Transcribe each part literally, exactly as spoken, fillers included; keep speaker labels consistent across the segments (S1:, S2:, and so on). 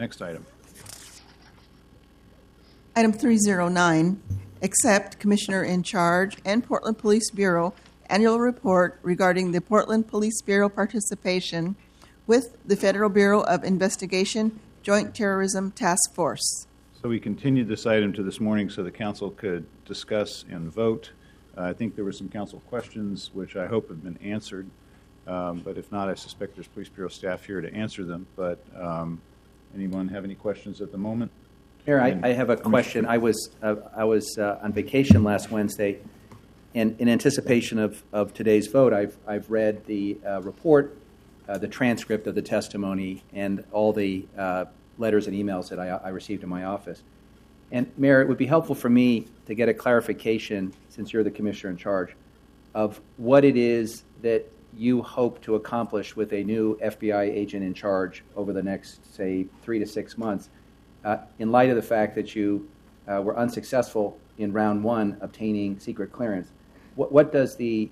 S1: Next item.
S2: Item three oh nine, accept Commissioner in Charge and Portland Police Bureau annual report regarding the Portland Police Bureau participation with the Federal Bureau of Investigation Joint Terrorism Task Force.
S1: So we continued this item to this morning so the council could discuss and vote. Uh, I think there were some council questions which I hope have been answered, um, but if not, I suspect there's Police Bureau staff here to answer them. But um, anyone have any questions at the moment?
S3: Mayor, I, I have a question. I was uh, I was uh, on vacation last Wednesday, and in anticipation of, of today's vote, I've I've read the uh, report, uh, the transcript of the testimony, and all the uh, letters and emails that I, I received in my office. And Mayor, it would be helpful for me to get a clarification, since you're the commissioner in charge, of what it is that you hope to accomplish with a new F B I agent in charge over the next, say, three to six months. Uh, in light of the fact that you uh, were unsuccessful in round one obtaining secret clearance, what, what does the,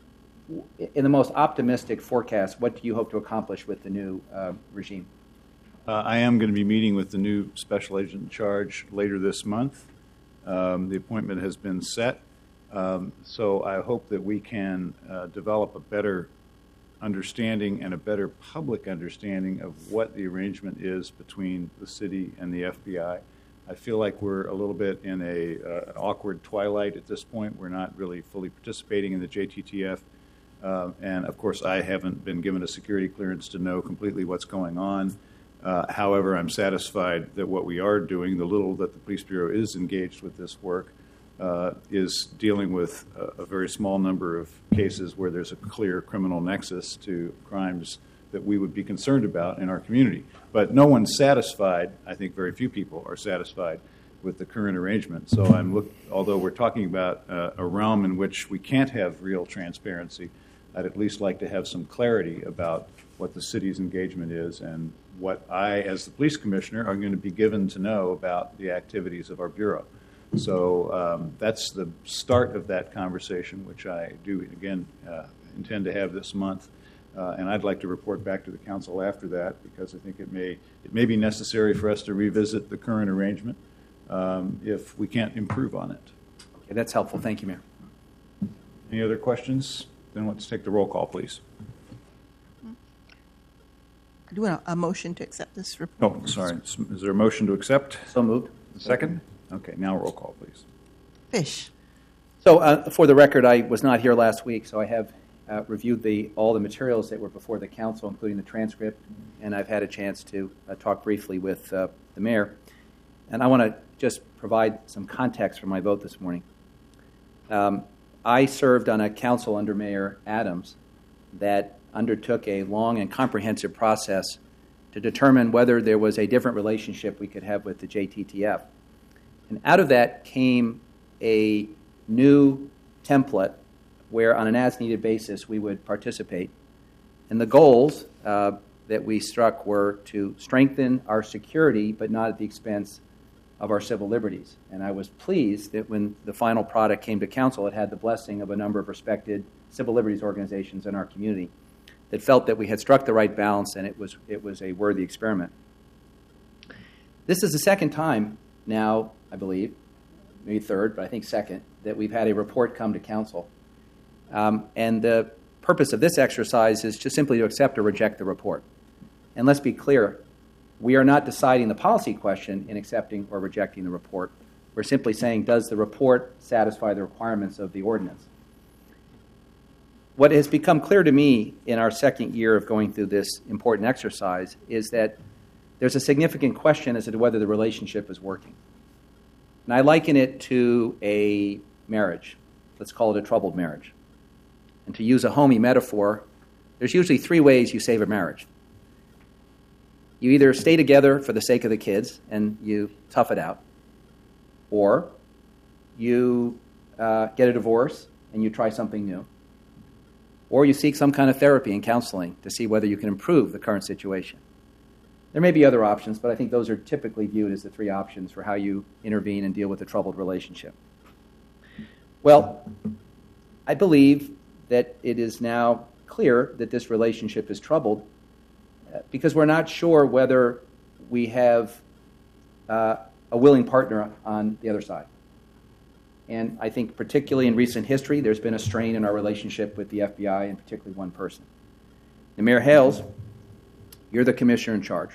S3: in the most optimistic forecast, what do you hope to accomplish with the new uh, regime?
S1: Uh, I am going to be meeting with the new special agent in charge later this month. Um, the appointment has been set, um, so I hope that we can uh, develop a better understanding and a better public understanding of what the arrangement is between the city and the F B I. I feel like we're a little bit in a uh, an awkward twilight at this point. We're not really fully participating in the J T T F, uh, and of course I haven't been given a security clearance to know completely what's going on. Uh, however, I'm satisfied that what we are doing, the little that the Police Bureau is engaged with this work, Uh, is dealing with a, a very small number of cases where there's a clear criminal nexus to crimes that we would be concerned about in our community. But no one's satisfied. I think very few people are satisfied with the current arrangement. So I'm look, although we're talking about uh, a realm in which we can't have real transparency, I'd at least like to have some clarity about what the city's engagement is and what I, as the police commissioner, are going to be given to know about the activities of our bureau. So um, that's the start of that conversation, which I do, again, uh, intend to have this month. Uh, and I'd like to report back to the council after that, because I think it may it may be necessary for us to revisit the current arrangement um, if we can't improve on it.
S3: Okay, that's helpful. Thank you, Mayor.
S1: Any other questions? Then let's take the roll call, please.
S2: Do you want a motion to accept this report?
S1: Oh, sorry. Is there a motion to accept?
S3: So moved.
S1: Second? Okay, now roll call, please.
S2: Fish.
S3: So uh, for the record, I was not here last week, so I have uh, reviewed the all the materials that were before the council, including the transcript, and I've had a chance to uh, talk briefly with uh, the mayor. And I want to just provide some context for my vote this morning. Um, I served on a council under Mayor Adams that undertook a long and comprehensive process to determine whether there was a different relationship we could have with the J T T F. And out of that came a new template where, on an as-needed basis, we would participate. And the goals uh, that we struck were to strengthen our security, but not at the expense of our civil liberties. And I was pleased that when the final product came to council, it had the blessing of a number of respected civil liberties organizations in our community that felt that we had struck the right balance and it was it was a worthy experiment. This is the second time now, I believe, maybe third, but I think second, that we've had a report come to council. Um, and the purpose of this exercise is just simply to accept or reject the report. And let's be clear, we are not deciding the policy question in accepting or rejecting the report. We're simply saying, does the report satisfy the requirements of the ordinance? What has become clear to me in our second year of going through this important exercise is that there's a significant question as to whether the relationship is working. And I liken it to a marriage. Let's call it a troubled marriage. And to use a homey metaphor, there's usually three ways you save a marriage. You either stay together for the sake of the kids and you tough it out, or you uh, get a divorce and you try something new, or you seek some kind of therapy and counseling to see whether you can improve the current situation. There may be other options, but I think those are typically viewed as the three options for how you intervene and deal with a troubled relationship. Well, I believe that it is now clear that this relationship is troubled because we're not sure whether we have uh, a willing partner on the other side. And I think particularly in recent history, there's been a strain in our relationship with the F B I and particularly one person. Now, Mayor Hales, you're the commissioner in charge.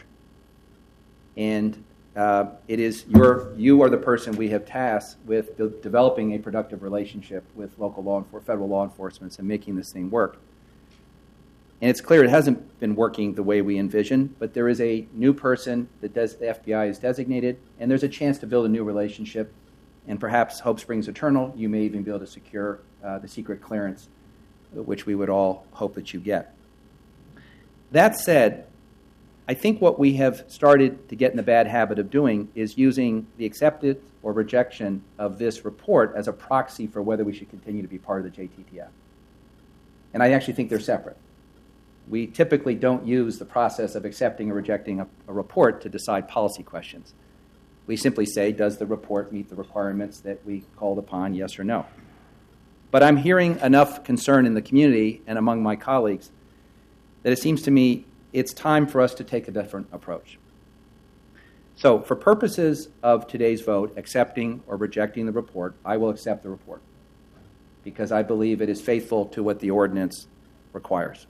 S3: And uh, it is your, you are the person we have tasked with de- developing a productive relationship with local law enforcement, federal law enforcement, and making this thing work. And it's clear it hasn't been working the way we envisioned, but there is a new person that does, the F B I is designated, and there's a chance to build a new relationship. And perhaps hope springs eternal. You may even be able to secure uh, the secret clearance, which we would all hope that you get. That said, I think what we have started to get in the bad habit of doing is using the acceptance or rejection of this report as a proxy for whether we should continue to be part of the J T T F. And I actually think they're separate. We typically don't use the process of accepting or rejecting a, a report to decide policy questions. We simply say, does the report meet the requirements that we called upon, yes or no? But I'm hearing enough concern in the community and among my colleagues that it seems to me it's time for us to take a different approach. So for purposes of today's vote, accepting or rejecting the report, I will accept the report because I believe it is faithful to what the ordinance requires.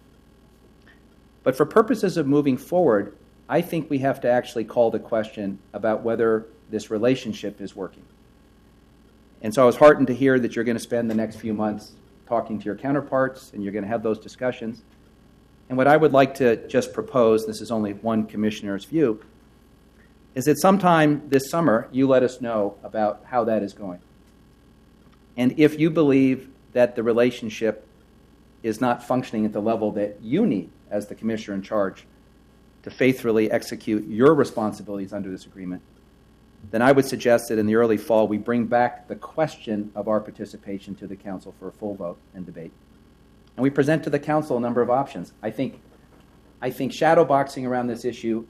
S3: But for purposes of moving forward, I think we have to actually call the question about whether this relationship is working. And so I was heartened to hear that you're going to spend the next few months talking to your counterparts and you're going to have those discussions. And what I would like to just propose, this is only one commissioner's view, is that sometime this summer you let us know about how that is going. And if you believe that the relationship is not functioning at the level that you need as the commissioner in charge to faithfully execute your responsibilities under this agreement, then I would suggest that in the early fall we bring back the question of our participation to the council for a full vote and debate. And we present to the council a number of options. I think, I think shadowboxing around this issue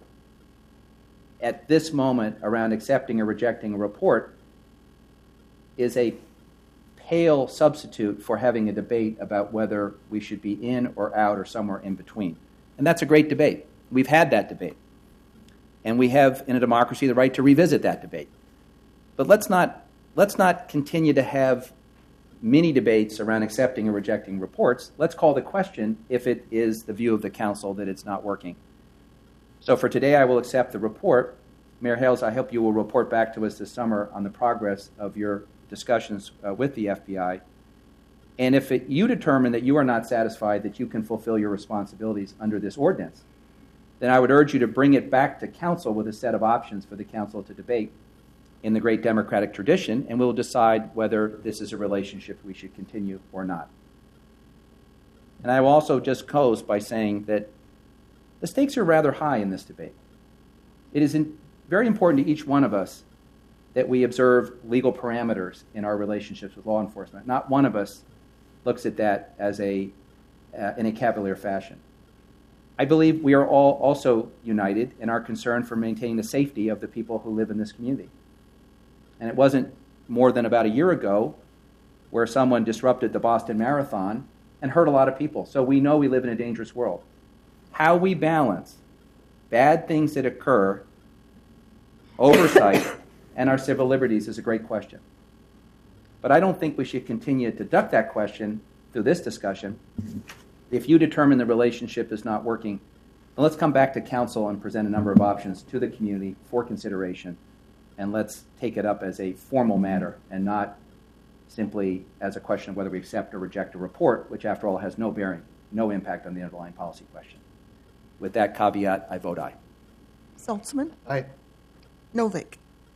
S3: at this moment around accepting or rejecting a report is a pale substitute for having a debate about whether we should be in or out or somewhere in between. And that's a great debate. We've had that debate. And we have, in a democracy, the right to revisit that debate. But let's not, let's not continue to have mini debates around accepting or rejecting reports. Let's call the question if it is the view of the council that it's not working. So for today, I will accept the report. Mayor Hales, I hope you will report back to us this summer on the progress of your discussions uh, with the F B I. And if it, you determine that you are not satisfied that you can fulfill your responsibilities under this ordinance, then I would urge you to bring it back to council with a set of options for the council to debate in the great democratic tradition, and we'll decide whether this is a relationship we should continue or not. And I will also just close by saying that the stakes are rather high in this debate. It is in, very important to each one of us that we observe legal parameters in our relationships with law enforcement. Not one of us looks at that as a uh, in a cavalier fashion. I believe we are all also united in our concern for maintaining the safety of the people who live in this community. And it wasn't more than about a year ago where someone disrupted the Boston Marathon and hurt a lot of people. So we know we live in a dangerous world. How we balance bad things that occur, oversight, and our civil liberties is a great question. But I don't think we should continue to duck that question through this discussion. If you determine the relationship is not working, then let's come back to council and present a number of options to the community for consideration, and let's take it up as a formal matter and not simply as a question of whether we accept or reject a report, which after all has no bearing, no impact on the underlying policy question. With that caveat, I vote aye.
S2: Saltzman?
S4: Aye.
S2: Novick?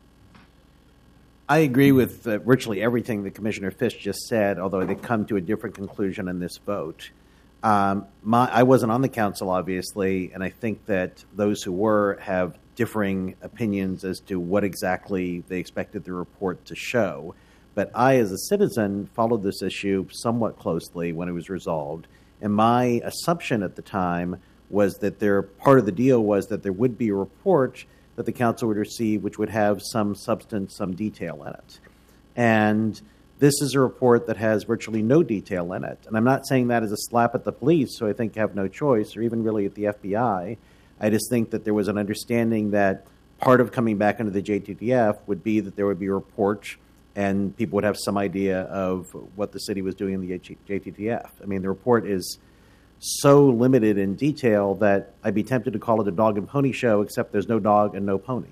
S4: I agree with uh, virtually everything that Commissioner Fish just said, although they come to a different conclusion in this vote. Um, my, I wasn't on the council, obviously, and I think that those who were have differing opinions as to what exactly they expected the report to show. But I, as a citizen, followed this issue somewhat closely when it was resolved, and my assumption at the time was that there, part of the deal was that there would be a report that the council would receive which would have some substance, some detail in it. And this is a report that has virtually no detail in it. And I'm not saying that as a slap at the police, who I think have no choice, or even really at the F B I. I just think that there was an understanding that part of coming back into the J T T F would be that there would be a report and people would have some idea of what the city was doing in the J T T F. I mean, the report is so limited in detail that I'd be tempted to call it a dog and pony show, except there's no dog and no pony.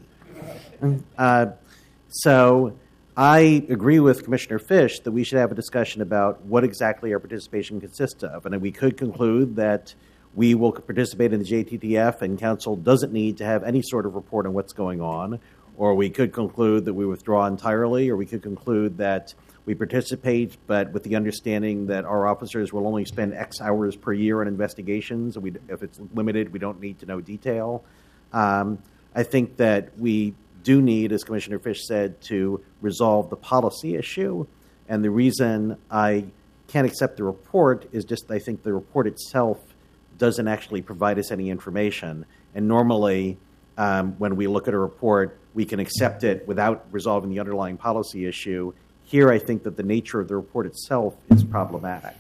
S4: Uh, so I agree with Commissioner Fish that we should have a discussion about what exactly our participation consists of. And we could conclude that we will participate in the J T T F and council doesn't need to have any sort of report on what's going on. Or we could conclude that we withdraw entirely, or we could conclude that we participate, but with the understanding that our officers will only spend X hours per year on investigations. We, if it's limited, we don't need to know detail. Um, I think that we do need, as Commissioner Fish said, to resolve the policy issue. And the reason I can't accept the report is just I think the report itself doesn't actually provide us any information. And normally, um, when we look at a report, we can accept it without resolving the underlying policy issue. Here, I think that the nature of the report itself is problematic.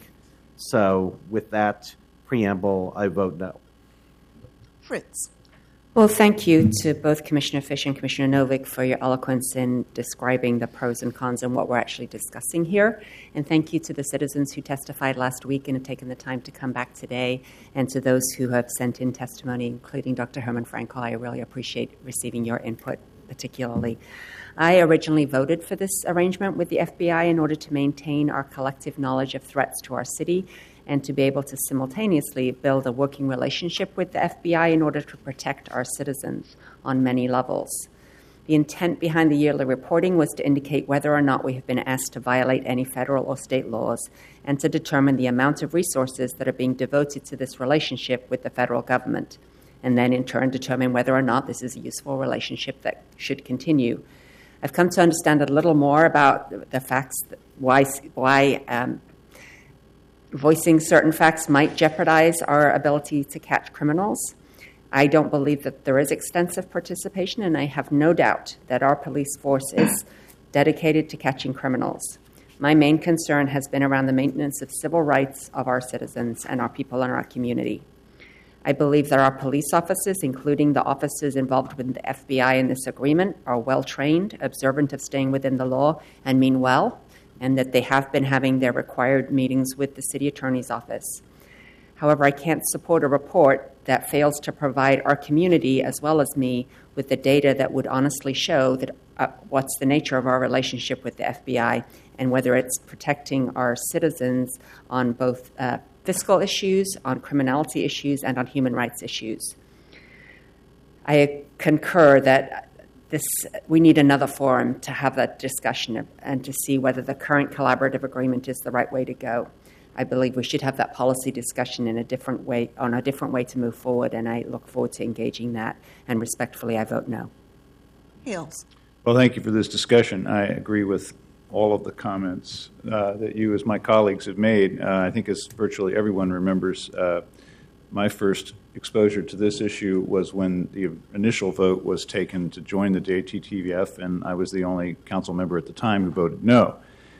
S4: So with that preamble, I vote no.
S2: Fritz.
S5: Well, thank you to both Commissioner Fish and Commissioner Novick for your eloquence in describing the pros and cons and what we're actually discussing here. And thank you to the citizens who testified last week and have taken the time to come back today, and to those who have sent in testimony, including Doctor Herman Frankel. I really appreciate receiving your input particularly. I originally voted for this arrangement with the F B I in order to maintain our collective knowledge of threats to our city and to be able to simultaneously build a working relationship with the F B I in order to protect our citizens on many levels. The intent behind the yearly reporting was to indicate whether or not we have been asked to violate any federal or state laws and to determine the amount of resources that are being devoted to this relationship with the federal government, and then in turn determine whether or not this is a useful relationship that should continue. I've come to understand a little more about the facts, why, why um, voicing certain facts might jeopardize our ability to catch criminals. I don't believe that there is extensive participation, and I have no doubt that our police force is dedicated to catching criminals. My main concern has been around the maintenance of civil rights of our citizens and our people in our community. I believe that our police officers, including the officers involved with the F B I in this agreement, are well-trained, observant of staying within the law, and mean well, and that they have been having their required meetings with the city attorney's office. However, I can't support a report that fails to provide our community, as well as me, with the data that would honestly show that uh, what's the nature of our relationship with the F B I and whether it's protecting our citizens on both uh, fiscal issues, on criminality issues, and on human rights issues. I concur that this we need another forum to have that discussion and to see whether the current collaborative agreement is the right way to go. I believe we should have that policy discussion in a different way, on a different way to move forward, and I look forward to engaging that. And respectfully, I vote no.
S2: Hales.
S1: Well, thank you for this discussion. I agree with all of the comments uh, that you, as my colleagues, have made. Uh, I think, as virtually everyone remembers, uh, my first exposure to this issue was when the initial vote was taken to join the J T T F, and I was the only council member at the time who voted no.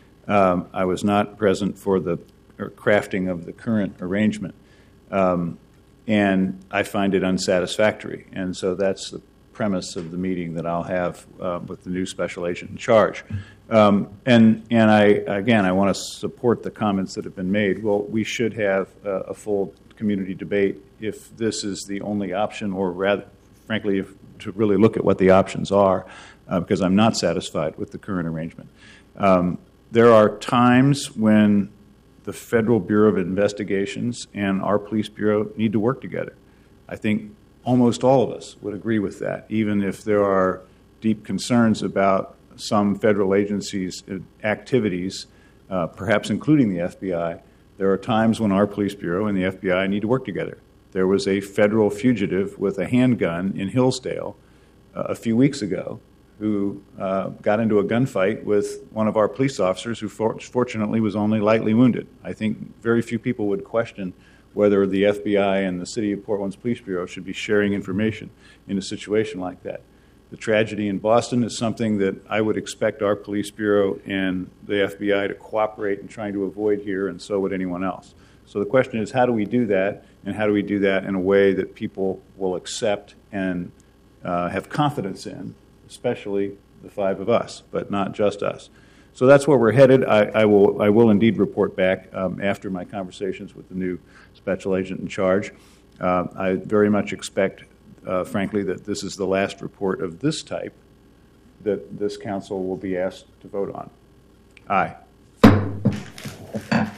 S1: Um, I was not present for the crafting of the current arrangement, um, and I find it unsatisfactory. And so that's the premise of the meeting that I'll have uh, with the new special agent in charge. Um, and and I again, I want to support the comments that have been made. Well, we should have uh, a full community debate if this is the only option, or rather, frankly, if, to really look at what the options are, uh, because I'm not satisfied with the current arrangement. Um, there are times when the Federal Bureau of Investigations and our police bureau need to work together. I think almost all of us would agree with that, even if there are deep concerns about some federal agencies' activities, uh, perhaps including the F B I. There are times when our police bureau and the F B I need to work together. There was a federal fugitive with a handgun in Hillsdale uh, a few weeks ago who uh, got into a gunfight with one of our police officers who for- fortunately was only lightly wounded. I think very few people would question whether the F B I and the City of Portland's Police Bureau should be sharing information in a situation like that. The tragedy in Boston is something that I would expect our police bureau and the F B I to cooperate in trying to avoid here, and so would anyone else. So the question is, how do we do that, and how do we do that in a way that people will accept and uh, have confidence in, especially the five of us, but not just us. So that's where we're headed. I, I will I will indeed report back um, after my conversations with the new special agent in charge. Uh, I very much expect, uh, frankly, that this is the last report of this type that this council will be asked to vote on. Aye.